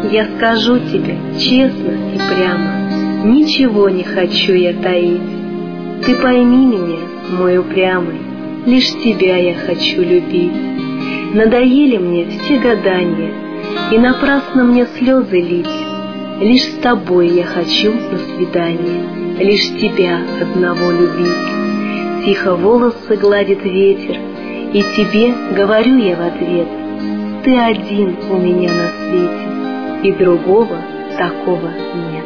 Я скажу тебе честно и прямо, ничего не хочу я таить. Ты пойми меня, мой упрямый, лишь тебя я хочу любить. Надоели мне все гадания, и напрасно мне слезы лить. Лишь с тобой я хочу на свидание, лишь тебя одного любить. Тихо волосы гладит ветер, и тебе говорю я в ответ: ты один у меня на свете, и другого такого нет.